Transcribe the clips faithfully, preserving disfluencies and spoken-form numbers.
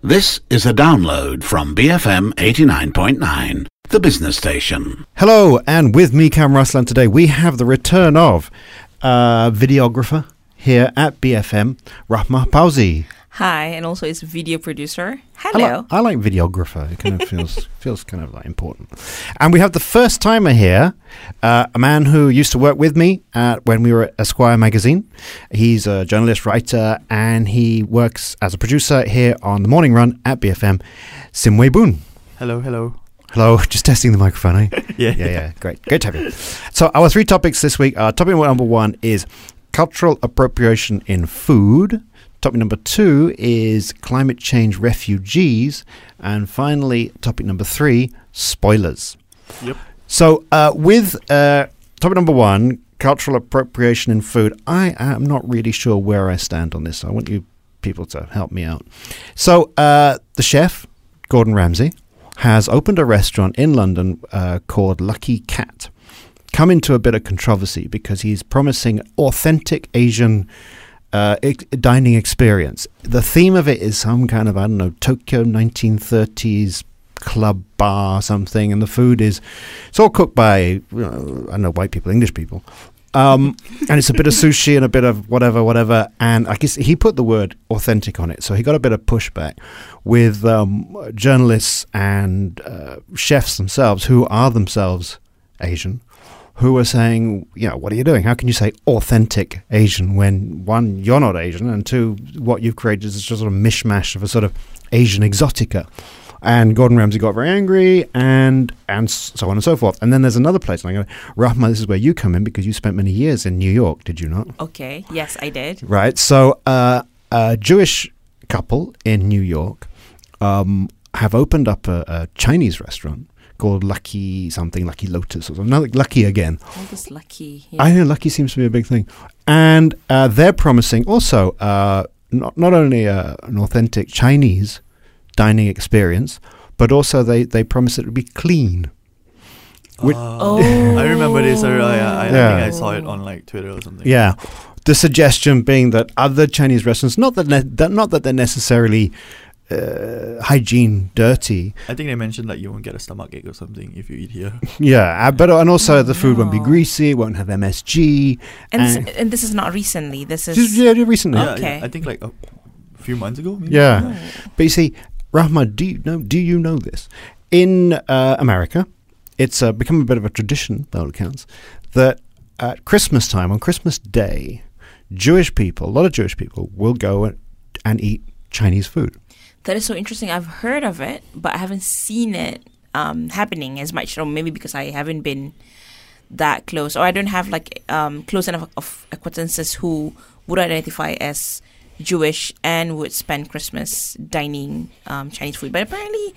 This is a download from B F M eighty-nine point nine, the business station. Hello, and with me, Cam Ruslan, today we have the return of uh, videographer here at B F M, Rahma Pauzi. Hi, and also it's video producer. Hello. I, li- I like videographer. It kind of feels feels kind of like important. And we have the first timer here, uh, a man who used to work with me at, when we were at Esquire magazine. He's a journalist, writer, and he works as a producer here on the Morning Run at B F M. Sim Wei Boon. Hello, hello. Hello, just testing the microphone, eh? yeah. Yeah, yeah, great. Great to have you. So our three topics this week are topic number one is cultural appropriation in food. Topic number two is climate change refugees. And finally, topic number three, spoilers. Yep. So uh, with uh, topic number one, cultural appropriation in food, I am not really sure where I stand on this. So I want you people to help me out. So uh, the chef, Gordon Ramsay, has opened a restaurant in London uh, called Lucky Cat. Come into a bit of controversy because he's promising authentic Asian Uh, ex- dining experience. The theme of it is some kind of, I don't know, Tokyo nineteen thirties club bar something, and the food is, it's all cooked by, you know, I don't know, white people, English people. Um, and it's a bit of sushi and a bit of whatever, whatever. And I guess he put the word authentic on it. So he got a bit of pushback with um, journalists and uh, chefs themselves, who are themselves Asian, who were saying, you know, what are you doing? How can you say authentic Asian when, one, you're not Asian, and two, what you've created is just sort of mishmash of a sort of Asian exotica. And Gordon Ramsay got very angry, and and so on and so forth. And then there's another place, and I go, Rahma, this is where you come in because you spent many years in New York, did you not? Okay, yes, I did. Right, so uh, a Jewish couple in New York um, have opened up a, a Chinese restaurant called Lucky something, Lucky Lotus or something. No, Lucky again. All this Lucky. Yeah. I know Lucky seems to be a big thing. And uh, they're promising also uh, not not only uh, an authentic Chinese dining experience, but also they, they promise it to be clean. Which, oh. I remember this. I, I, I, yeah. I think I saw it on like Twitter or something. Yeah. The suggestion being that other Chinese restaurants, not that, ne- that not that they're necessarily Uh, hygiene dirty. I think they mentioned that you won't get a stomach ache or something if you eat here. Yeah, uh, but and also oh, the food no. won't be greasy, it won't have M S G. And, and, this, and this is not recently. This is just, yeah, recently. Yeah, okay. yeah, I think like a few months ago. Maybe? Yeah, oh. but you see, Rahma, do you know? Do you know this? In uh, America, it's uh, become a bit of a tradition, by all accounts, that at Christmas time, on Christmas Day, Jewish people, a lot of Jewish people, will go and, and eat Chinese food. That is so interesting. I've heard of it, but I haven't seen it um, happening as much. Or maybe because I haven't been that close, or I don't have like um, close enough of acquaintances who would identify as Jewish and would spend Christmas dining um, Chinese food. But apparently,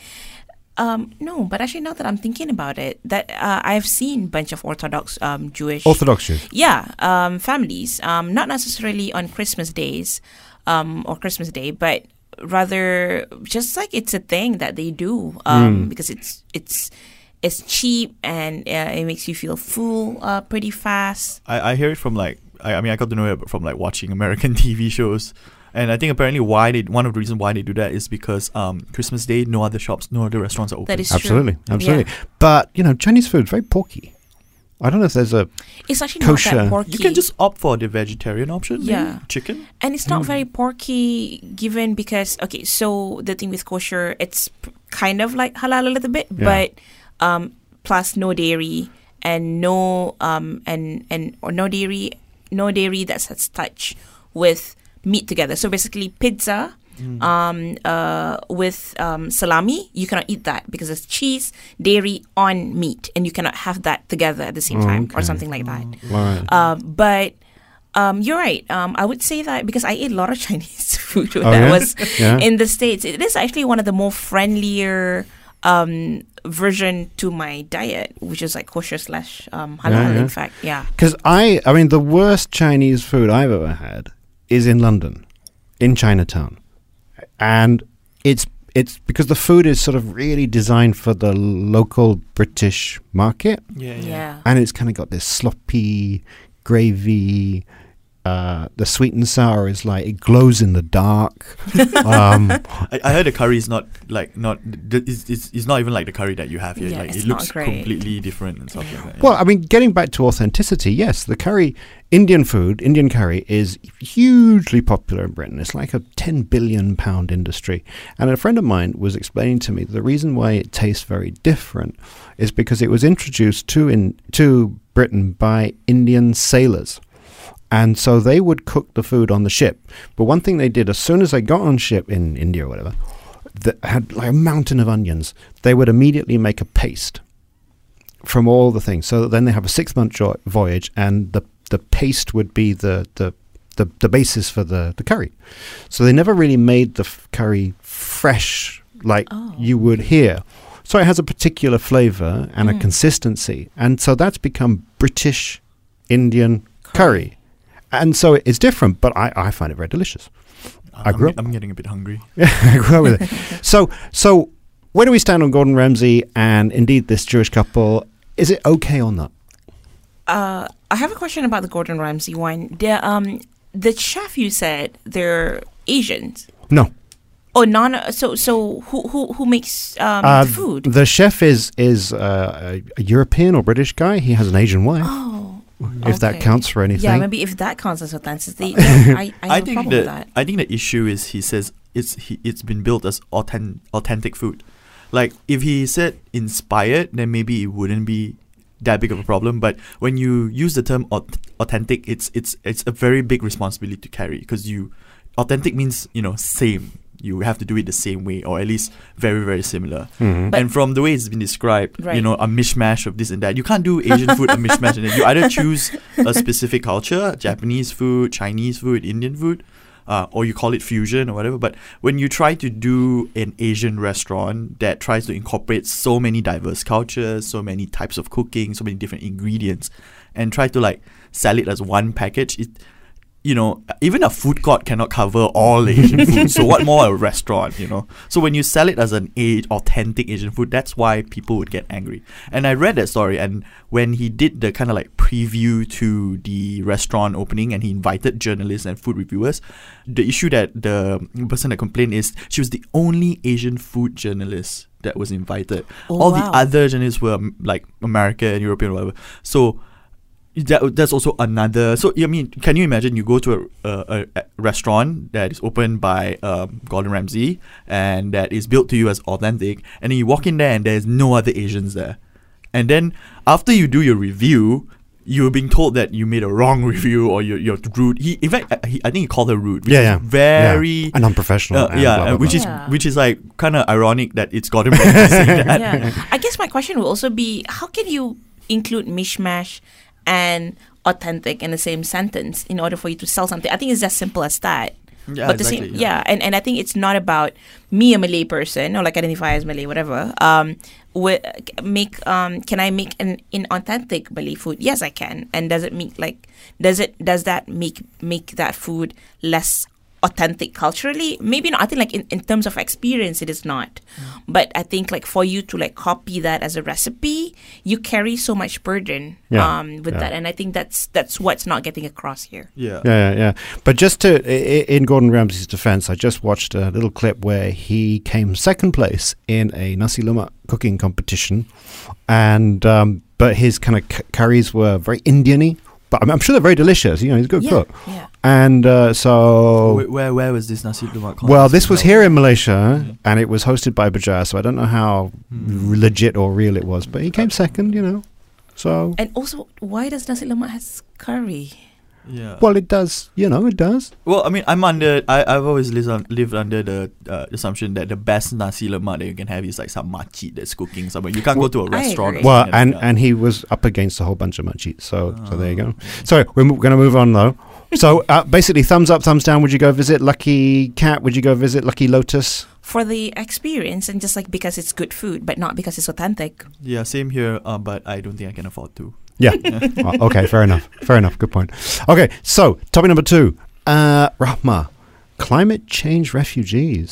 um, no. But actually, now that I'm thinking about it, that uh, I've seen a bunch of Orthodox um, Jewish Orthodox Jews, yeah, um, families. Um, not necessarily on Christmas days um, or Christmas Day, but rather just like it's a thing that they do um, mm. because it's it's it's cheap and uh, it makes you feel full uh, pretty fast. I, I hear it from like I, I mean I got to know it from like watching American T V shows, and I think apparently why they one of the reasons why they do that is because um, Christmas Day no other shops, no other restaurants are open. That is absolutely, true. absolutely. Yeah. But you know, Chinese food is very porky. I don't know if there's a It's actually kosher. not that porky. You can just opt for the vegetarian option. Yeah. Maybe? Chicken. And it's not Mm. very porky given because, okay, so the thing with kosher, it's p- kind of like halal a little bit, Yeah. but um, plus no dairy and no um and and or no dairy, no dairy that has touch with meat together. So basically pizza Mm. um uh with um salami, you cannot eat that because it's cheese, dairy on meat, and you cannot have that together at the same Oh, time okay. or something like that. right. Um, but um, you're right. Um, I would say that because I ate a lot of Chinese food when Oh, I yeah? was Yeah. in the States. It is actually one of the more friendlier um, version to my diet, which is like kosher slash um, halal. Yeah, yeah. In fact, yeah. Because I, I mean, the worst Chinese food I've ever had is in London, in Chinatown, and it's it's because the food is sort of really designed for the local British market, Yeah, yeah. Yeah. and it's kind of got this sloppy, gravy, Uh, the sweet and sour is like it glows in the dark. um, I, I heard the curry is not like not th- it's, it's, it's not even like the curry that you have here. Yeah, like it's it looks not great. completely different and stuff like that. Well, I mean, getting back to authenticity, yes, the curry, Indian food, Indian curry is hugely popular in Britain. It's like a ten billion pound industry. And a friend of mine was explaining to me the reason why it tastes very different is because it was introduced to in to Britain by Indian sailors. And so they would cook the food on the ship. But one thing they did, as soon as they got on ship in India or whatever, that had like a mountain of onions, they would immediately make a paste from all the things. So then they have a six-month jo- voyage, and the, the paste would be the, the, the, the basis for the, the curry. So they never really made the f- curry fresh like Oh. you would here. So it has a particular flavor and Mm. a consistency. And so that's become British Indian curry. And so it's different, but I, I find it very delicious. I I'm, grew up- I'm getting a bit hungry. I grew up with it. So, so where do we stand on Gordon Ramsay and indeed this Jewish couple? Is it okay or not? Uh, I have a question about the Gordon Ramsay one. The um, the chef you said they're Asians. No. Oh, non. So so who who who makes um Uh, the food? The chef is is uh, a, a European or British guy. He has an Asian wife. Oh. If that okay. counts for anything. Yeah, maybe if that counts as authenticity, yeah, I, I have I a think problem the with that. I think the issue is he says it's he, it's been built as authentic authentic food. Like if he said inspired, then maybe it wouldn't be that big of a problem. But when you use the term aut- authentic, it's it's it's a very big responsibility to carry because you authentic means you know same. You have to do it the same way, or at least very, very similar. Mhm. But- and from the way it's been described, you Right. know, a mishmash of this and that. You can't do Asian food a mishmash. And that. You either choose a specific culture, Japanese food, Chinese food, Indian food, uh, or you call it fusion or whatever. But when you try to do an Asian restaurant that tries to incorporate so many diverse cultures, so many types of cooking, so many different ingredients, and try to like sell it as one package, it you know, even a food court cannot cover all Asian food. So what more a restaurant, you know? So when you sell it as an a- authentic Asian food, that's why people would get angry. And I read that story, and when he did the kind of like preview to the restaurant opening and he invited journalists and food reviewers, the issue that the person that complained is she was the only Asian food journalist that was invited. Oh, all wow. the other journalists were um, like American, European, or whatever. So that that's also another. So I mean, can you imagine you go to a, a, a restaurant that is opened by um, Gordon Ramsay and that is built to you as authentic, and then you walk in there and there's no other Asians there, and then after you do your review, you're being told that you made a wrong review or you're you're rude. He in fact, I, he, I think he called her rude. Which Yeah, is yeah. very Yeah. And unprofessional. uh, and yeah, blah, blah, uh, which blah. is Yeah. which is like kind of ironic that it's Gordon Ramsay saying that. Yeah. I guess my question will also be, how can you include mishmash and authentic in the same sentence in order for you to sell something? I think it's as simple as that. Yeah, but the exactly, same, yeah. yeah, and, and I think it's not about me, a Malay person, or like identify as Malay, whatever. Um, wi- make um, can I make an inauthentic Malay food? Yes, I can. And does it make like does it does that make make that food less authentic culturally? Maybe not. I think like in, in terms of experience, it is not. But I think like for you to like copy that as a recipe, you carry so much burden Yeah, um, with yeah. that, and I think that's that's what's not getting across here. Yeah. Yeah, yeah, yeah. But just to, i- i- in Gordon Ramsay's defense, I just watched a little clip where he came second place in a nasi lemak cooking competition, and um, but his kind of c- curries were very Indian-y, but I'm, I'm sure they're very delicious. You know, he's a good Yeah, cook, yeah. and uh, so. Where, where where was this nasi lemak? Well, contest this was held? here in Malaysia, Yeah. and it was hosted by Bajar, so I don't know how Hmm. legit or real it was, but he came second, you know. So, And also, why does nasi lemak has curry? Yeah. well, it does, you know, it does. Well, I mean, I'm under. I I've always lived, on, lived under the uh, assumption that the best nasi lemak that you can have is like some makcik that's cooking somewhere. You can't go to a I restaurant. or agree. Well, something and, like that. and he was up against a whole bunch of munchies, so so there you go. Oh. So we're going to move on though. So uh, basically, thumbs up, thumbs down. Would you go visit Lucky Cat? Would you go visit Lucky Lotus? For the experience and just like because it's good food, but not because it's authentic. Yeah, same here. Uh, but I don't think I can afford to. Yeah. Oh, okay, fair enough. Fair enough. Good point. Okay, so topic number two. Uh, Rahma, climate change refugees.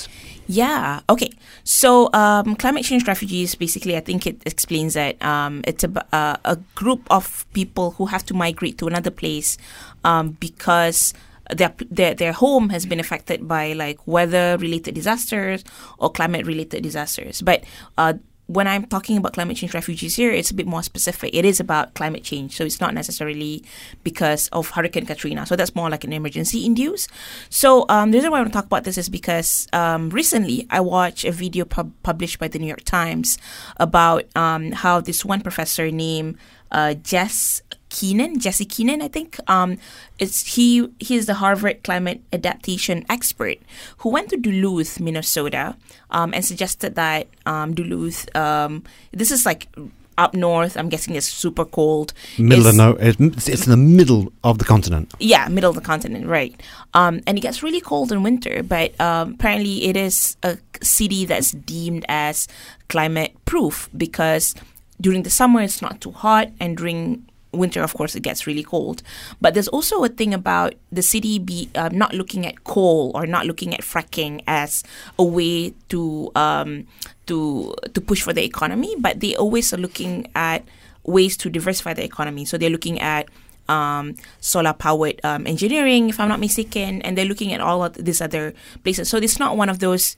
Yeah. Okay. So, um, climate change refugees, basically, I think it explains that um, it's a, uh, a group of people who have to migrate to another place um, because their, their their home has been affected by like weather-related disasters or climate-related disasters. But uh, when I'm talking about climate change refugees here, it's a bit more specific. It is about climate change, so it's not necessarily because of Hurricane Katrina. So that's more like an emergency induced. So um, the reason why I want to talk about this is because um, recently I watched a video pub- published by the New York Times about um, how this one professor named uh, Jess Keenan, Jesse Keenan, I think. Um, it's he. He's the Harvard climate adaptation expert who went to Duluth, Minnesota, um, and suggested that um, Duluth. Um, this is like up north. I'm guessing it's super cold. Middle it's, of no, it's, it's in the middle of the continent. Yeah, middle of the continent, right? Um, and it gets really cold in winter, but um, apparently it is a city that's deemed as climate proof because during the summer it's not too hot, and during winter, of course, it gets really cold. But there's also a thing about the city be uh, not looking at coal or not looking at fracking as a way to um, to to push for the economy, but they always are looking at ways to diversify the economy. So they're looking at um, solar-powered um, engineering, if I'm not mistaken, and they're looking at all of these other places. So it's not one of those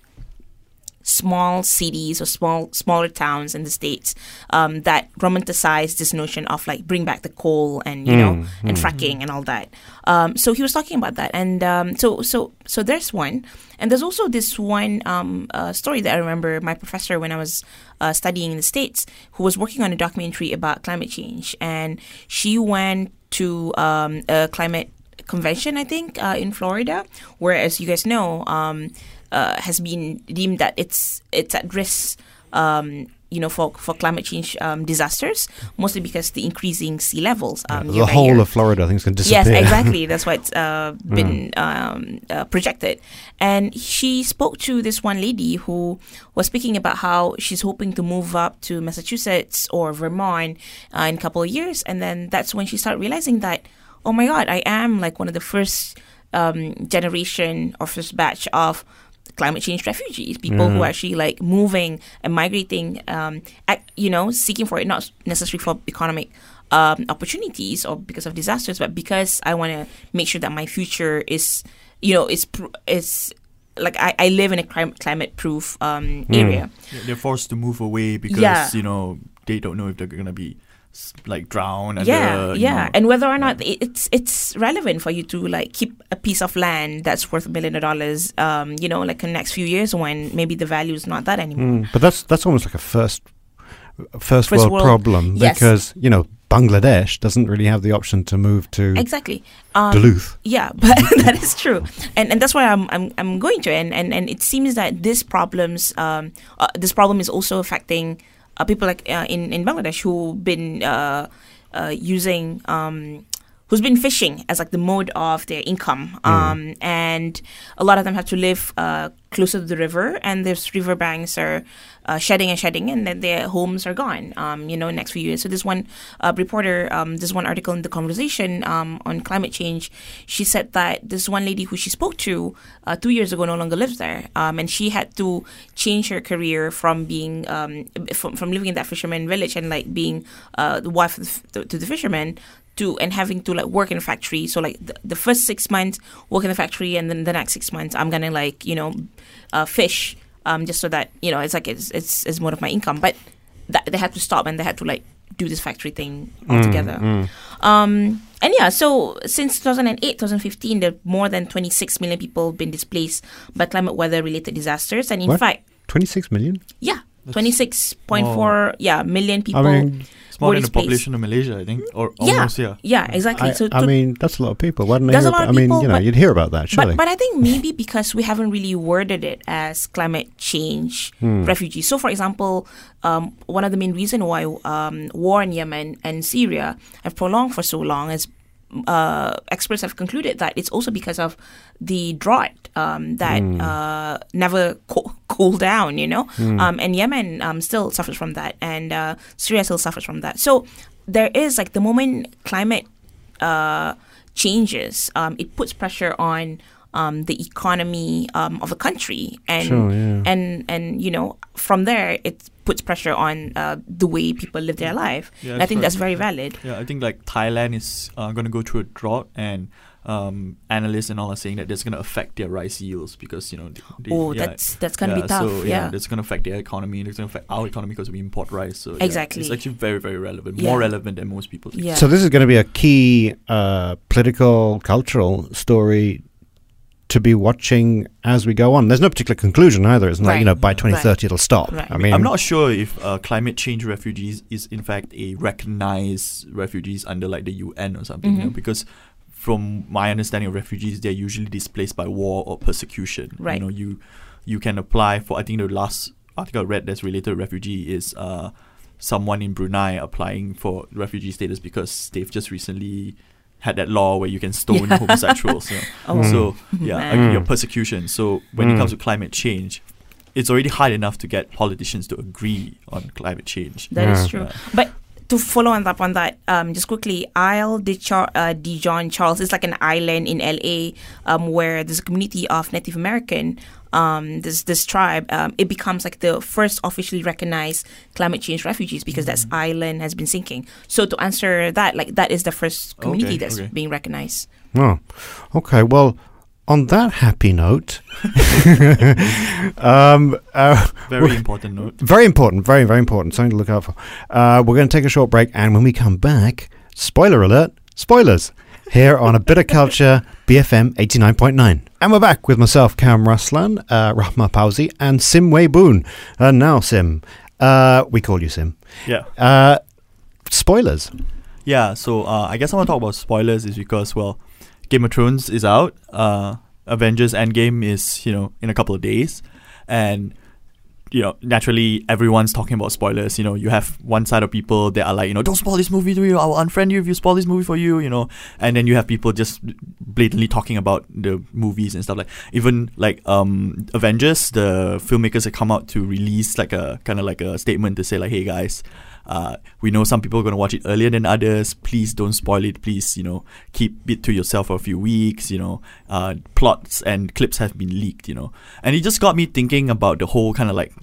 small cities or small smaller towns in the States um, that romanticize this notion of like bring back the coal and you Mm, know mm. and fracking and all that. Um, so he was talking about that, and um, so so so there's one, and there's also this one um, uh, story that I remember my professor when I was uh, studying in the States, who was working on a documentary about climate change, and she went to um, a climate convention, I think, uh, in Florida, where, as you guys know, um, Uh, has been deemed that it's it's at risk, um, you know, for for climate change um, disasters, mostly because the increasing sea levels. Um, the year by whole year. of Florida, I think, is going to Yes, disappear. exactly. That's why it's uh, been um, uh, projected. And she spoke to this one lady who was speaking about how she's hoping to move up to Massachusetts or Vermont uh, in a couple of years, and then that's when she started realizing that, oh my God, I am like one of the first um, generation or first batch of climate change refugees, people Mm. who are actually like moving and migrating, um, at, you know, seeking for it, not necessarily for economic um, opportunities or because of disasters, but because I want to make sure that my future is, you know, is pr- is like I, I live in a clim- climate proof um, Mm. area. Yeah, they're forced to move away because Yeah. you know they don't know if they're gonna be s- like drown. Under, Yeah, you yeah, know. and whether or not it- it's it's relevant for you to like keep a piece of land that's worth a million of dollars, um, you know, like in the next few years when maybe the value is not that anymore. Mm, but that's that's almost like a first first, First world, world- problem yes. because you know Bangladesh doesn't really have the option to move to Exactly. Um, Duluth. Yeah, but that is true, and and that's why I'm I'm I'm going to, and and, and it seems that this problems um uh, this problem is also affecting uh, people like uh, in in Bangladesh who've been uh, uh, using um. who's been fishing as like the mode of their income, um, and a lot of them have to live uh, closer to the river, and those river banks are uh, shedding and shedding, and then their homes are gone, um, you know, in the next few years. So this one uh, reporter, um, this one article in The Conversation um, on climate change, she said that this one lady who she spoke to uh, two years ago no longer lives there, um, and she had to change her career from being um, from, from living in that fisherman village and like being uh, the wife of the, to the fisherman to and having to like work in a factory. So like the, the first six months work in the factory, and then the next six months I'm gonna like you know uh, fish um, just so that you know it's like it's it's, it's more of my income. But that, they had to stop and they had to like do this factory thing altogether. Mm, mm. Um, and yeah, so since two thousand eight, twenty fifteen, there are more than twenty-six million people been displaced by climate weather related disasters, and in What? fact, twenty-six million? yeah, That's- twenty-six point four yeah million people. I mean, It's more were than the displaced. population of Malaysia, I think, or Yeah. almost yeah. Yeah, exactly. I, so I to- mean, that's a lot of people. Why don't they That's hear a lot about, of I mean, people, you know, but- you'd hear about that, surely. But, but I think maybe because we haven't really worded it as climate change Hmm. refugees. So, for example, um, one of the main reasons why um, war in Yemen and Syria have prolonged for so long is uh, experts have concluded that it's also because of the drought um, that Hmm. uh, never co- cooled down, you know. Hmm. Um, and Yemen um, still suffers from that, and uh, Syria still suffers from that. So there is like the moment climate uh, changes, um, it puts pressure on um, the economy um, of a country, and Sure, yeah. and and you know, from there it puts pressure on uh, the way people live their life. Yeah, And I think that's that's very valid. Yeah, I think like Thailand is uh, going to go through a drought, and um, analysts and all are saying that that's going to affect their rice yields because you know. They, they- Oh, yeah, that's that's gonna yeah, be tough. So yeah. that's going to affect their economy, and it's going to affect our economy because we import rice. So yeah, Exactly. it's actually very very relevant, Yeah. more relevant than most people think. Yeah. So this is going to be a key uh, political, cultural story to be watching as we go on. There's no particular conclusion either. It's not like, you know, Right. by twenty thirty it'll stop. Right. I mean, I'm not sure if uh, climate change refugees is in fact a recognized refugees under like the U N or something, you know, Mhm. because from my understanding of refugees, they're usually displaced by war or persecution. Right. You know, you you can apply for. I think the last article I read that's related to refugee is uh, someone in Brunei applying for refugee status because they've just recently had that law where you can stone Yeah. homosexuals. You know? Oh, So yeah, man. like your persecution. So when Mm. it comes to climate change, it's already hard enough to get politicians to agree on climate change. That is Yeah. true. Yeah. But to follow on up on that, um, just quickly, Isle de, Char- uh, de Jean Charles is like an island in L A um, where there's a community of Native American. Um, this this tribe, um, it becomes like the first officially recognized climate change refugees because that island has been sinking. So to answer that, like that is the first community Okay, that's okay. being recognized. Oh, okay. Well, on that happy note, um, uh, Very important note. very important, very, very important. Something to look out for. Uh, we're going to take a short break, and when we come back, spoiler alert, spoilers, here on A Bit of Culture, B F M eighty-nine point nine. And we're back with myself, Cam Ruslan, uh, Rahma Pauzi, and Sim Wei Boon. And now, Sim, uh, we call you Sim. Yeah. Uh, spoilers. Yeah, so uh, I guess I want to talk about spoilers is because, well, Game of Thrones is out. Uh, Avengers Endgame is, you know, in a couple of days. And, you know, naturally, everyone's talking about spoilers. You know, you have one side of people that are like, you know, don't spoil this movie to you. I will unfriend you if you spoil this movie for you, you know. And then you have people just blatantly talking about the movies and stuff like, even like um, Avengers, the filmmakers have come out to release like a kind of like a statement to say like, hey guys, Uh, we know some people are going to watch it earlier than others. Please don't spoil it. Please, you know, keep it to yourself for a few weeks. You know, uh, plots and clips have been leaked, you know. And it just got me thinking about the whole kind of like,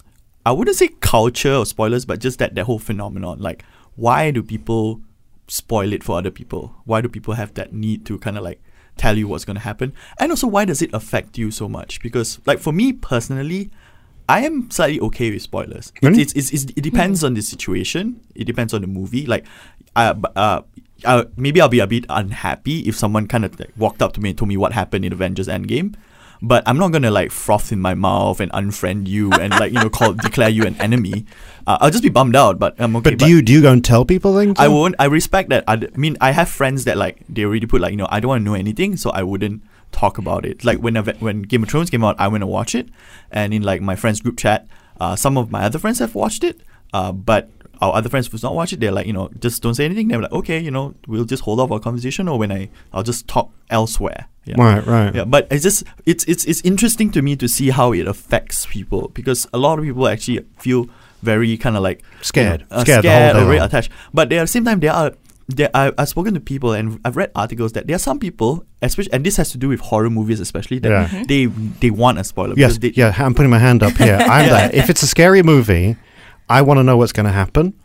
I wouldn't say culture or spoilers, but just that, that whole phenomenon. Like, why do people spoil it for other people? Why do people have that need to kind of like tell you what's going to happen? And also, why does it affect you so much? Because, like, for me personally, I am slightly okay with spoilers. Really? It's, it's, it's, it depends on the situation. It depends on the movie. Like, uh, b- uh, uh, maybe I'll be a bit unhappy if someone kind of like walked up to me and told me what happened in Avengers Endgame. But I'm not gonna like froth in my mouth and unfriend you and like you know call declare you an enemy. Uh, I'll just be bummed out. But I'm okay. But do you do you go and tell people things? I won't. I respect that. I, d- I mean, I have friends that like they already put like you know I don't want to know anything, so I wouldn't talk about it. Like when Ave- when Game of Thrones came out, I went to watch it, and in like my friends group chat, uh, some of my other friends have watched it, uh, but our other friends who's not watched it, they're like you know just don't say anything. They're like okay, you know we'll just hold off our conversation, or when I I'll just talk elsewhere. Yeah. Right, right. Yeah, but it's just it's it's it's interesting to me to see how it affects people because a lot of people actually feel very kind of like Scared. you know, uh, Scared the scared whole day or very long. attached. But at the same time, there are there I, I've spoken to people and I've read articles that there are some people, especially, and this has to do with horror movies especially, that Yeah. Mhm. they they want a spoiler. Yes, because they, yeah, I'm putting my hand up here. I'm Yeah. there. If it's a scary movie, I want to know what's going to happen.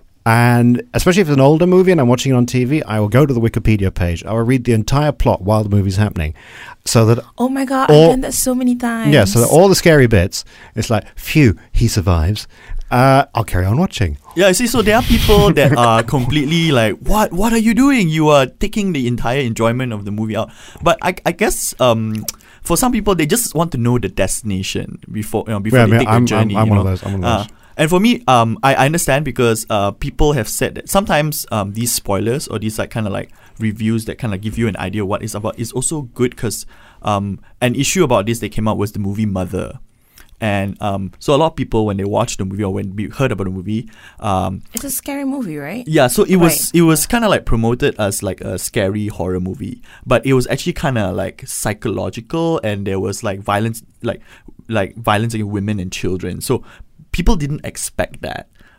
And especially if it's an older movie and I'm watching it on T V, I will go to the Wikipedia page. I will read the entire plot while the movie's happening. So that, Oh my god, Or- I've done that so many times. yeah, so that all the scary bits, it's like, phew, he survives. Uh, I'll carry on watching. Yeah, you see, so there are people that are completely like, what What are you doing? You are taking the entire enjoyment of the movie out. But I, I guess um, for some people, they just want to know the destination before you know before Yeah, I they mean, take I'm, the journey. I'm, I'm you one of know? those. I'm one of Uh, those. and for me, um, I, I understand because uh, people have said that sometimes um, these spoilers or these like kind of like reviews that kind of give you an idea what it's about is also good because um, an issue about this that came out was the movie Mother. And um, so a lot of people, when they watched the movie or when we heard about the movie, um, It's a scary movie, right? yeah, so it was Right. it was kind of like promoted as like a scary horror movie, but it was actually kind of like psychological, and there was like violence, like like violence against women and children. So people didn't expect that.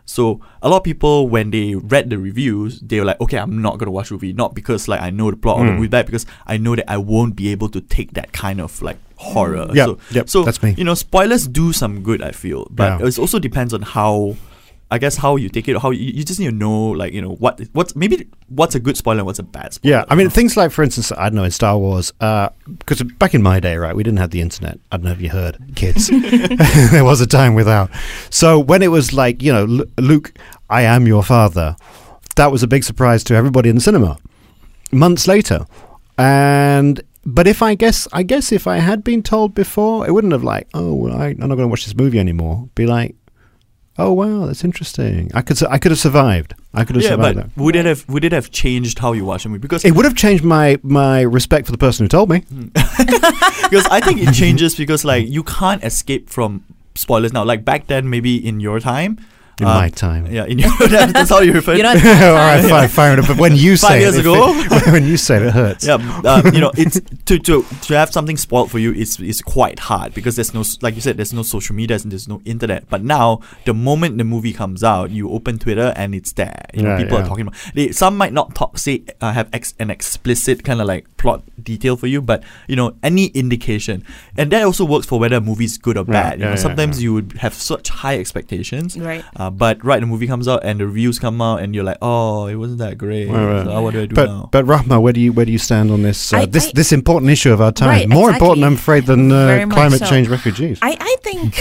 So a lot of people, when they read the reviews, they were like, okay, I'm not going to watch the movie. Not because like I know the plot Mm. of the movie bad, because I know that I won't be able to take that kind of like horror. Yep, so, yep, so that's me. you know, spoilers do some good, I feel. But Yeah. it also depends on how, I guess, how you take it. How you, you just need to know, like, you know, what what's maybe what's a good spoiler and what's a bad spoiler. Yeah, I mean, things like, for instance, I don't know, in Star Wars, because back in my day, right, we didn't have the internet. I don't know if you heard, kids. There was a time without. So when it was like, you know, Lu- Luke, I am your father, that was a big surprise to everybody in the cinema. Months later. And... But if I guess, I guess if I had been told before, it wouldn't have like, oh, well, I, I'm not going to watch this movie anymore. Be like, oh wow, that's interesting. I could, su- I could have survived. I could have Yeah, survived but that. would it have would it have changed how you watch a movie? Because It would have changed my my respect for the person who told me. because I think it changes because like you can't escape from spoilers now. Like back then, maybe in your time. In um, my time. Yeah, in your that, that's how you refer. You know, All right, fine, fair enough. But when you Five say years it, if ago? it- when you say it, it hurts. Yeah, uh, you know, it's to, to to have something spoiled for you is is quite hard because there's no, like you said, there's no social media and there's no internet. But now, the moment the movie comes out, you open Twitter and it's there. You know, Yeah, people yeah. are talking about. They, some might not talk, say, uh, have ex, an explicit kind of like plot detail for you, but you know, any indication, and that also works for whether a movie is good or Yeah, bad. You yeah, know, yeah, sometimes yeah. you would have such high expectations, Right. Uh, but right, the movie comes out and the reviews come out, and you're like, oh, it wasn't that great. Right, right. So what do I do But now? but Rahma, where do you where do you stand on this uh, I- this I- this important issue of our time? Right, More exactly. important, I'm afraid, than Very uh, much climate so. change refugees. I, I think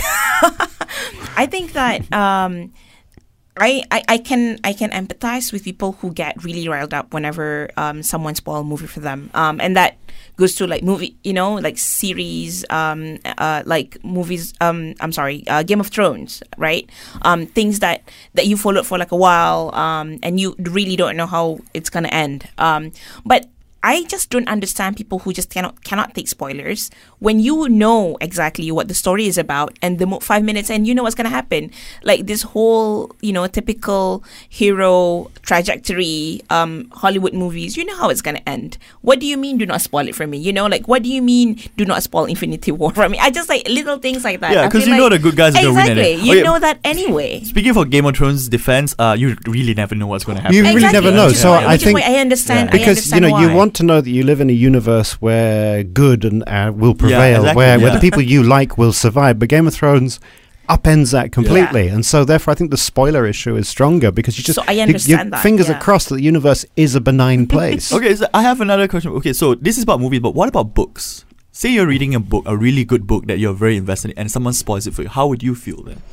I think that um, I, I I can I can empathize with people who get really riled up whenever um, someone spoil a movie for them, um, and that goes to like movie, you know, like series, um, uh, like movies. Um, I'm sorry, uh, Game of Thrones, right? Um, things that that you followed for like a while, um, and you really don't know how it's gonna end. Um, but I just don't understand people who just cannot cannot take spoilers when you know exactly what the story is about and the mo- five minutes and you know what's gonna happen. Like this whole, you know, typical hero trajectory, um, Hollywood movies. You know how it's gonna end. What do you mean? Do not spoil it for me. You know, like what do you mean? Do not spoil Infinity War for me. I just like little things like that. Yeah, I 'cause feel you know like- the good guys are gonna win Exactly. anyway. You Okay. know that anyway. Speaking for Game of Thrones defense, uh, you really never know what's going to happen. You really Exactly. never know. Which is So why- I which is think why I understand. I because you understand know you why. want to know that you live in a universe where good and uh, will Yeah, prevail, exactly, where, where yeah. the people you like will survive. But Game of Thrones upends that completely, and so therefore I think the spoiler issue is stronger because you just So I you- understand your that, fingers yeah. are crossed that the universe is a benign place. Okay, so I have another question. Okay, so this is about movies, but what about books? Say you're reading a book, a really good book that you're very invested in, and someone spoils it for you. How would you feel then?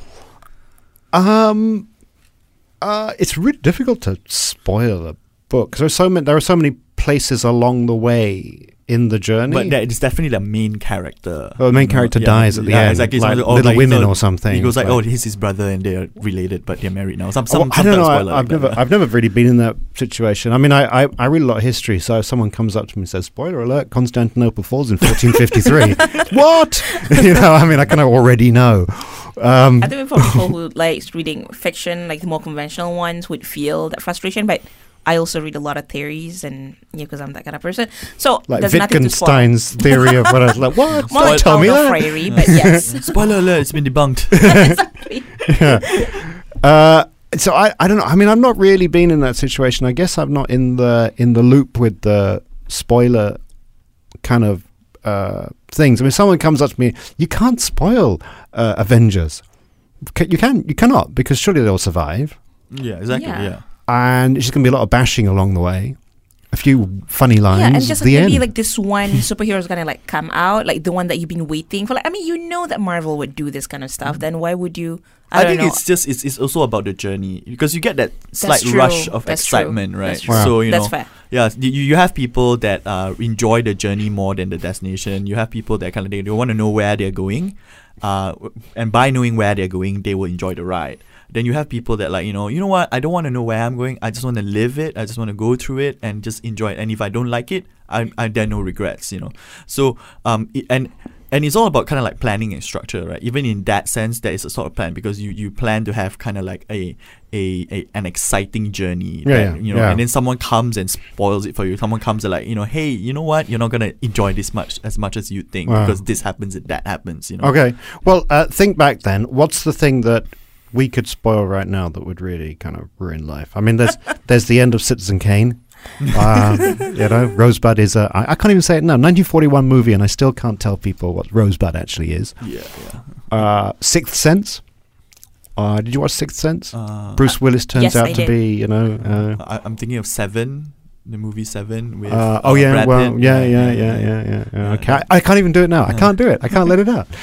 Um, uh, it's really difficult to spoil a book because there's so many. There are so many places along the way in the journey. But that is definitely the main character. Well, the main you know, character yeah, dies at the yeah, end, Exactly. like Someone- Little like, Women so or something. He goes like, Like- "Oh, he's his brother, and they're related, but they're married now." Some, Oh, some, I some don't kind know. of I, spoiler I've like never, that. I've never really been in that situation. I mean, I, I, I read a lot of history. So if someone comes up to me and says, "Spoiler alert: Constantinople falls in fourteen fifty-three," what? You know, I mean, I kind of already know. Um, I think for people who likes reading fiction, like the more conventional ones, would feel that frustration. But I also read a lot of theories, and yeah, because I'm that kind of person. So like there's nothing to spoil. Wittgenstein's theory of what I was like. What? More Don't like tell me Aldous that. Freyre, but yes. Spoiler alert! It's been debunked. Exactly. Uh, so I, I don't know. I mean, I've not really been in that situation. I guess I'm not in the in the loop with the spoiler kind of uh, things. I mean, someone comes up to me, you can't spoil uh, Avengers. Ca- You can, you cannot, because surely they'll survive. yeah, exactly. Yeah. Yeah. And it's just going to be a lot of bashing along the way. A few funny lines. Yeah, and just like the maybe end. like this one superhero is gonna like come out, like the one that you've been waiting for. Like, I mean, you know that Marvel would do this kind of stuff. Then why would you? I, I don't think know. it's just it's, it's also about the journey because you get that slight true. rush of That's true. excitement, right? That's true. Wow. So you That's know, fair. yeah, you you have people that uh, enjoy the journey more than the destination. You have people that kind of they, they want to know where they're going, uh, and by knowing where they're going, they will enjoy the ride. Then you have people that like you know you know what I don't want to know where I'm going. I just want to live it. I just want to go through it and just enjoy it. And if I don't like it, I, I there are no regrets. You know, so um it, and. And it's all about kind of like planning and structure, right? Even in that sense, there is a sort of plan because you, you plan to have kind of like a, a, a an exciting journey. Yeah, that, yeah, you know, yeah. and then someone comes and spoils it for you. Someone comes and like, you know, hey, you know what? You're not gonna enjoy this much as much as you think Wow. because this happens and that happens. You know. Okay. Well, uh, think back then. What's the thing that we could spoil right now that would really kind of ruin life? I mean, there's there's the end of Citizen Kane. Um, you know, Rosebud is a. I, I can't even say it now. nineteen forty-one movie, and I still can't tell people what Rosebud actually is. Yeah, yeah. Uh, Sixth Sense. Uh, did you watch Sixth Sense? Uh, Bruce Willis turns yes, out I to did. be, you know. Uh, I, I'm thinking of Seven, the movie Seven with. uh, uh, oh yeah, Brad well, Pitt. yeah, yeah, yeah, yeah, yeah. yeah. Yeah. Okay, I, I can't even do it now. I Yeah. can't do it. I can't let it out.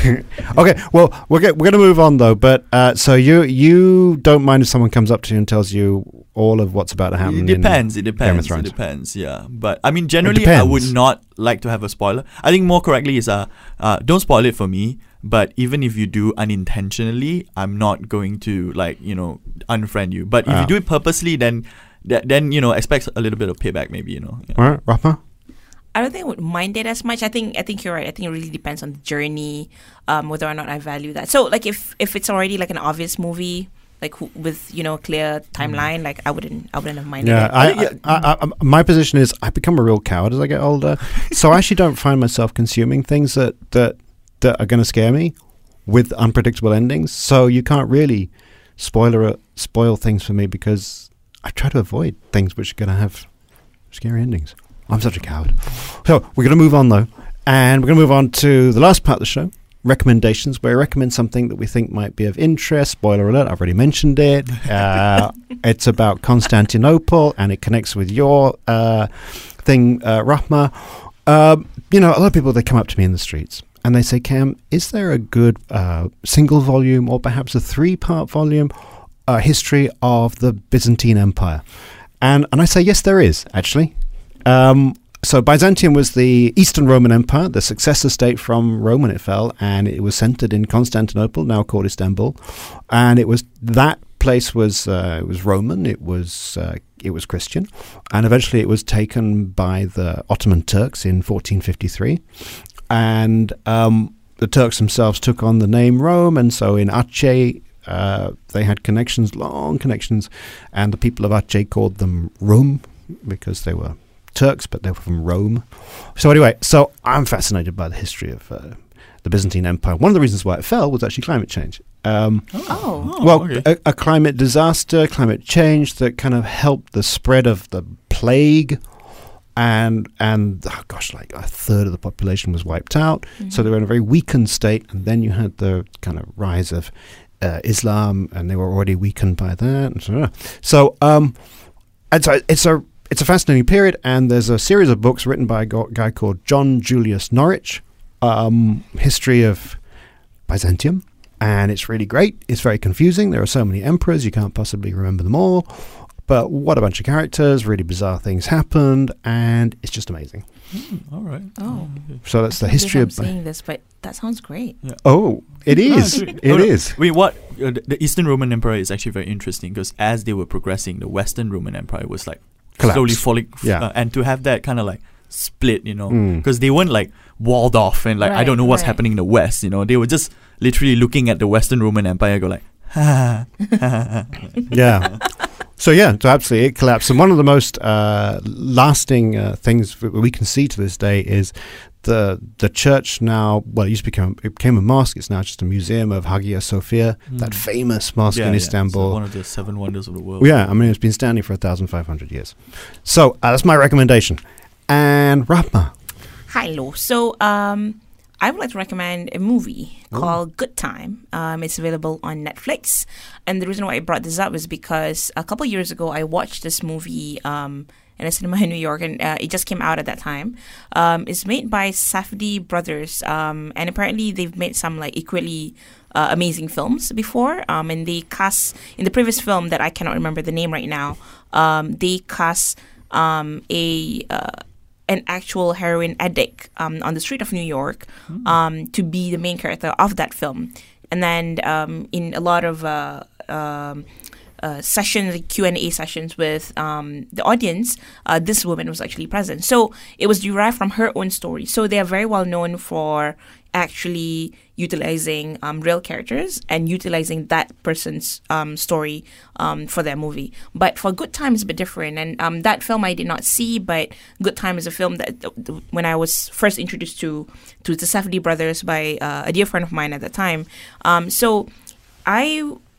Okay, well, we're go- we're going to move on though. But uh, so you you don't mind if someone comes up to you and tells you all of what's about to happen? It depends. It Game of depends. It Thrones. depends. Yeah, but I mean, generally, I would depends. not like to have a spoiler. I think more correctly is uh, uh, don't spoil it for me. But even if you do unintentionally, I'm not going to like you know unfriend you. But if Ah. you do it purposely, then th- then you know expect a little bit of payback, maybe you know. Yeah. All right, Rahma. I don't think I would mind it as much. I think I think you're right. I think it really depends on the journey, um, whether or not I value that. So like if if it's already like an obvious movie, like who, with you know a clear timeline, like I wouldn't I wouldn't have minded Yeah, it. I, I- I, I, I, my position is I become a real coward as I get older, so I actually don't find myself consuming things that that that are going to scare me with unpredictable endings. So you can't really spoiler spoil things for me because I try to avoid things which are going to have scary endings. I'm such a coward. So we're going to move on though, and we're going to move on to the last part of the show. Recommendations, where I recommend something that we think might be of interest. Spoiler alert, I've already mentioned it. Uh, it's about Constantinople and it connects with your uh, thing, uh, Rahma. Um, you know, a lot of people, they come up to me in the streets and they say, Cam, is there a good uh, single volume or perhaps a three-part volume uh, history of the Byzantine Empire? And, and I say, yes, there is, actually. Um, So Byzantium was the Eastern Roman Empire, the successor state from Rome when it fell, and it was centered in Constantinople, now called Istanbul. And it was that place was uh, it was Roman, it was uh, it was Christian, and eventually it was taken by the Ottoman Turks in fourteen fifty-three. And um, the Turks themselves took on the name Rome, and so in Aceh uh, they had connections, long connections, and the people of Aceh called them Rum because they were Turks, but they were from Rome. So anyway, so I'm fascinated by the history of uh, the Byzantine Empire. One of the reasons why it fell was actually climate change. Um, Oh. Oh, well, okay. a, a climate disaster, climate change that kind of helped the spread of the plague, and and oh gosh, like a third of the population was wiped out. Mm-hmm. So they were in a very weakened state, and then you had the kind of rise of uh, Islam, and they were already weakened by that. And so, so um, and so it's a It's a fascinating period, and there's a series of books written by a go- guy called John Julius Norwich, um, History of Byzantium, and it's really great. It's very confusing. There are so many emperors, you can't possibly remember them all, but what a bunch of characters, really bizarre things happened, and it's just amazing. Mm, all right. Oh. So that's the I can't history believe of... I'm saying this, but that sounds great. Oh, it is. Ah, It oh, no. is. Wait, what? Uh, the, the Eastern Roman Empire is actually very interesting because as they were progressing, the Western Roman Empire was like Collapsed. slowly falling. F- Yeah. uh, and to have that kind of like split, you know, Mm. because they weren't like walled off and like I Right, don't know what's right. happening in the West, you know, they were just literally looking at the Western Roman Empire, go like, ha, ha, ha. Yeah. So yeah, so absolutely it collapsed. And one of the most uh, lasting uh, things that we can see to this day is the the church now. Well, it used to become it became a mosque. It's now just a museum of Hagia Sophia, that Mm. famous mosque Yeah, in in yeah, Istanbul. so one of the seven wonders of the world. Yeah, I mean it's been standing for a thousand five hundred years. So uh, that's my recommendation. And Rahma, Hi, Lo. So, um, I would like to recommend a movie called Good Time. Um, it's available on Netflix. And the reason why I brought this up is because a couple years ago, I watched this movie um, in a cinema in New York, and uh, it just came out at that time. Um, it's made by Safdie Brothers, um, and apparently they've made some like equally uh, amazing films before. Um, and they cast, in the previous film that I cannot remember the name right now, um, they cast um, a... Uh, an actual heroin addict um, on the street of New York um, to be the main character of that film. And then um, in a lot of uh, um, uh, sessions, like Q and A sessions with um, the audience, uh, this woman was actually present. So it was derived from her own story. So they are very well known for actually utilizing um, real characters and utilizing that person's um, story um, for their movie. But for Good Time is a bit different. And um, that film I did not see, but Good Time is a film that th- th- when I was first introduced to to the Safdie brothers by uh, a dear friend of mine at the time. Um, so I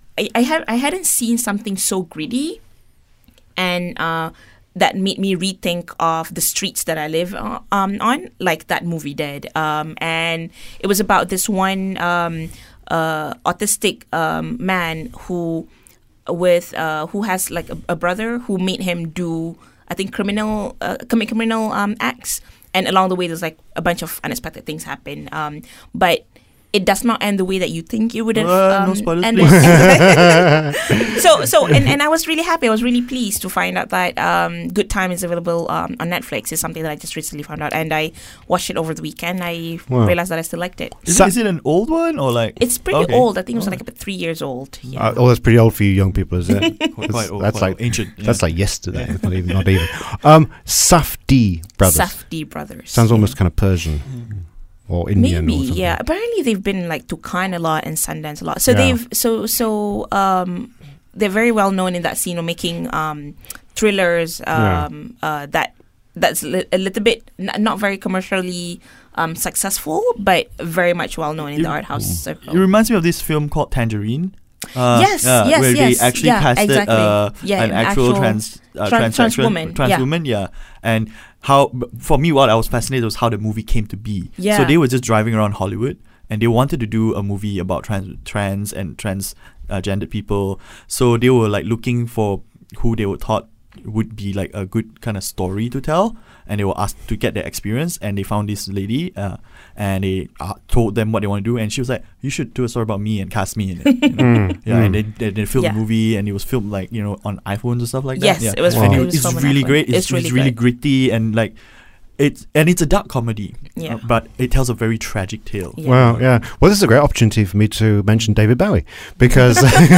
I, I have I hadn't seen something so gritty, and uh, that made me rethink of the streets that I live uh, um, on, like that movie did. Um, and it was about this one um, uh, autistic um, man who with uh, who has like a, a brother who made him do, I think, criminal uh, commit criminal um, acts. And along the way, there's like a bunch of unexpected things happen. Um, but it does not end the way that you think it would have. Uh, um, no spoilers, ended. please. so, so, and, and I was really happy. I was really pleased to find out that um, Good Time is available um, on Netflix. It's something that I just recently found out, and I watched it over the weekend. I Wow. realized that I still liked it. Is, So- it, is it an old one or like? It's pretty Okay. old. I think it was Oh. like about three years old. Yeah. Uh, oh, that's pretty old for you young people, is it? Quite, quite old. that's quite like- old. ancient. Yeah. That's like yesterday. Not even. Not even. Um, Safdie brothers. Safdie brothers. Sounds yeah. almost kind of Persian or Indian. Maybe, or something. yeah. Apparently, they've been like to Cannes a lot and Sundance a lot. So Yeah. they've so so um, they're very well known in that scene of making um, thrillers Yeah. um, uh, that that's li- a little bit n- not very commercially um, successful, but very much well known in It- the art house circle. It reminds me of this film called Tangerine. Uh, Yes, uh, yes, where yes, they actually yeah, casted exactly. uh, Yeah, an an actual, actual trans, uh, tran- transsexual- trans woman, trans yeah. woman, yeah. And how, b- for me, what I was fascinated was how the movie came to be. Yeah. So they were just driving around Hollywood, and they wanted to do a movie about trans, trans and trans uh, gendered people. So they were like looking for who they would thought would be like a good kind of story to tell, and they were asked to get their experience, and they found this lady, uh, and they uh, told them what they want to do, and she was like, "You should do a story about me and cast me in it." You know? Mm, Yeah, mm. and they, they, they filmed Yeah. the movie, and it was filmed like, you know, on iPhones and stuff like that. Yes, yeah. it was. Wow. And It it- was it's filmed on really iPhone. great. It's, It's really it's really good. gritty, and like it's and it's a dark comedy. Yeah. uh, but it tells a very tragic tale. Yeah. Well, yeah. Well, this is a great opportunity for me to mention David Bowie because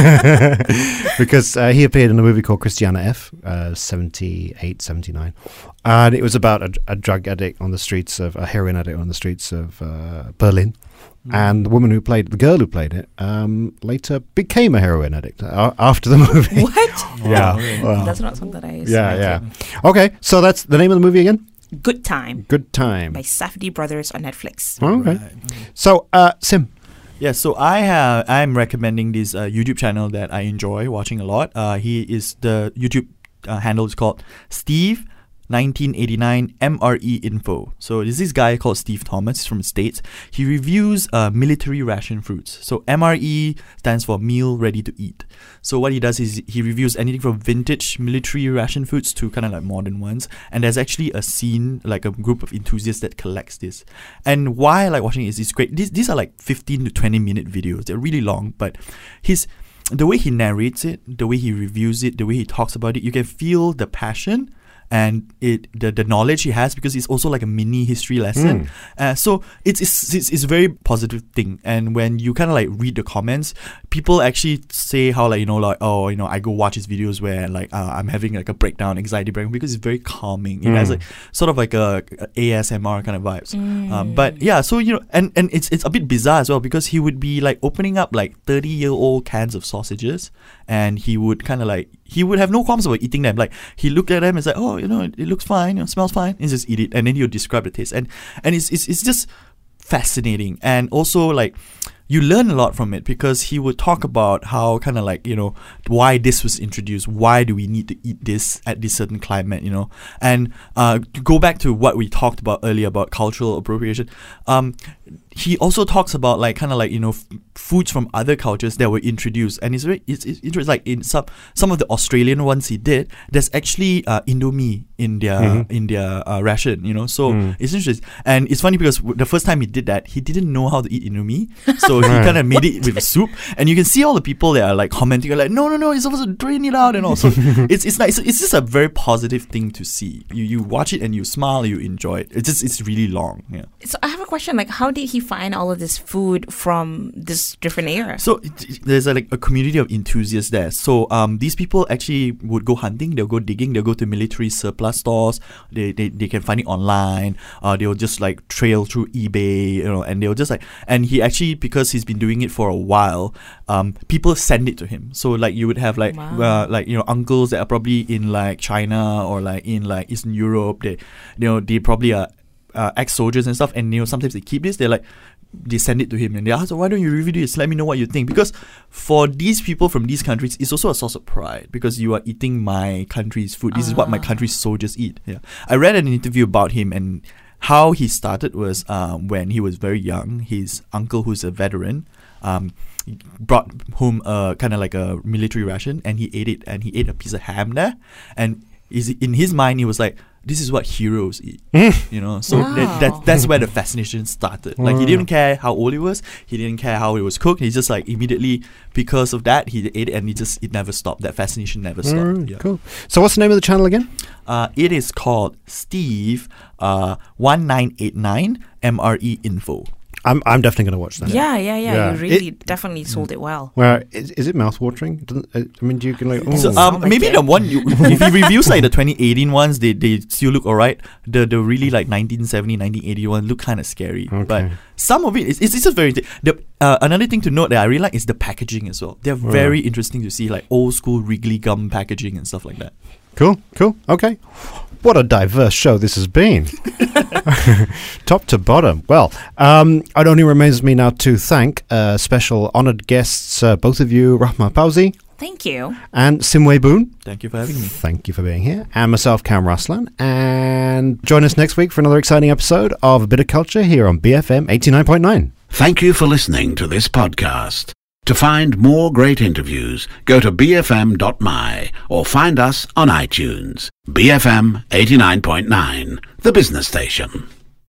because uh, he appeared in a movie called Christiana F. Uh, seventy-eight, seventy-nine, and it was about a, a drug addict on the streets of a heroin addict on the streets of uh, Berlin. Mm. And the woman who played the girl who played it um, later became a heroin addict uh, after the movie. What? Yeah. okay. Well, That's not something that I. yeah, yeah. Okay, so that's the name of the movie again. Good Time Good Time. by Safdie brothers on Netflix. Okay. Right. So, uh, Sim. Yeah, so I have I'm recommending this uh, YouTube channel that I enjoy watching a lot. Uh, he is the YouTube uh, handle is called Steve nineteen eighty-nine M R E Info. So there's this guy called Steve Thomas. He's from the States. He reviews uh, military ration fruits. So M R E stands for meal ready to eat. So what he does is he reviews anything from vintage military ration foods to kind of like modern ones. And there's actually a scene, like a group of enthusiasts that collects this. And why I like watching it is it's great. These, these are like fifteen to twenty minute videos. They're really long, but his the way he narrates it, the way he reviews it, the way he talks about it, you can feel the passion and it the, the knowledge he has, because it's also like a mini history lesson. Mm. Uh, so it's, it's it's it's a very positive thing. And when you kind of like read the comments, people actually say how like, you know, like, oh, you know, I go watch his videos where like uh, I'm having like a breakdown, anxiety breakdown, because it's very calming. It Mm. has like sort of like a, a A S M R kind of vibes. Mm. Um, but yeah, so you know, and, and it's it's a bit bizarre as well, because he would be like opening up like thirty year old cans of sausages, and he would kind of like he would have no qualms about eating them. Like he looked at them and said, oh, you know, it, it looks fine, you know, smells fine, and just eat it, and then he'll describe the taste, and and it's it's it's just fascinating. And also like you learn a lot from it, because he would talk about how kind of like, you know, why this was introduced, why do we need to eat this at this certain climate, you know. And uh, to go back to what we talked about earlier about cultural appropriation, um, he also talks about like kind of like, you know, f- foods from other cultures that were introduced. And it's very it's, it's interesting, like in some some of the Australian ones he did, there's actually uh, Indomie in their Mhm. in their uh, ration, you know. So Mm. it's interesting. And it's funny because w- the first time he did that, he didn't know how to eat Indomie, so he Right. kind of made it with soup. And you can see all the people that are like commenting, like, no, no, no, you're supposed to drain it out, and all. So it's it's nice. It's just a very positive thing to see. You you watch it and you smile, you enjoy it. It's just it's really long. Yeah. So I have a question. Like, how did he find all of this food from this different era? So it, it- there's a, like a community of enthusiasts there. So um, these people actually would go hunting. They'll go digging. They'll go to military surplus stores. They they, they can find it online. Uh, they'll just like trail through eBay, you know, and they'll just like. And he actually, because he's been doing it for a while, um, people send it to him. So like you would have like Wow. uh, like you know uncles that are probably in like China or like in like Eastern Europe. They you know they probably are uh, ex-soldiers and stuff, and you know sometimes they keep this. They're like, they send it to him and they ask, why don't you review this? Let me know what you think. Because for these people from these countries, it's also a source of pride because you are eating my country's food. This uh. is what my country's soldiers eat. Yeah, I read an interview about him, and how he started was um, when he was very young. His uncle, who's a veteran, um, brought home a kind of like a military ration, and he ate it, and he ate a piece of ham there, and is in his mind he was like, this is what heroes eat, you know. So wow. that, that that's where the fascination started. Like he didn't care how old he was, he didn't care how it was cooked. He just like immediately, because of that, he ate it, and he just it never stopped. That fascination never stopped. Mm, yeah. Cool. So what's the name of the channel again? Uh, it is called Steve uh one nine eight nine M R E Info. I'm I'm definitely going to watch that. Yeah, yeah, yeah. Yeah. You really It- definitely sold it well. Well, is, is it mouth-watering? Doesn't- uh, I mean, do you can like? So ooh. Sound um, like maybe it. the one you, if he reviews like the twenty eighteen ones, they, they still look alright. The the really like nineteen seventy, nineteen eighty one look kind of scary. Okay. But some of it is it's, it's just very. The uh, another thing to note that I really like is the packaging as well. They're very interesting to see, like old school Wrigley gum packaging and stuff like that. Cool, cool. Okay. What a diverse show this has been. Top to bottom. Well, um, it only remains me now to thank uh, special honoured guests, uh, both of you, Rahma Pauzi Thank you. and Simway Boon. Thank you for having me. Thank you for being here. And myself, Cam Ruslan. And join us next week for another exciting episode of A Bit of Culture here on B F M eighty-nine point nine. Thank you for listening to this podcast. To find more great interviews, go to b f m dot m y or find us on iTunes. B F M eighty-nine point nine, the business station.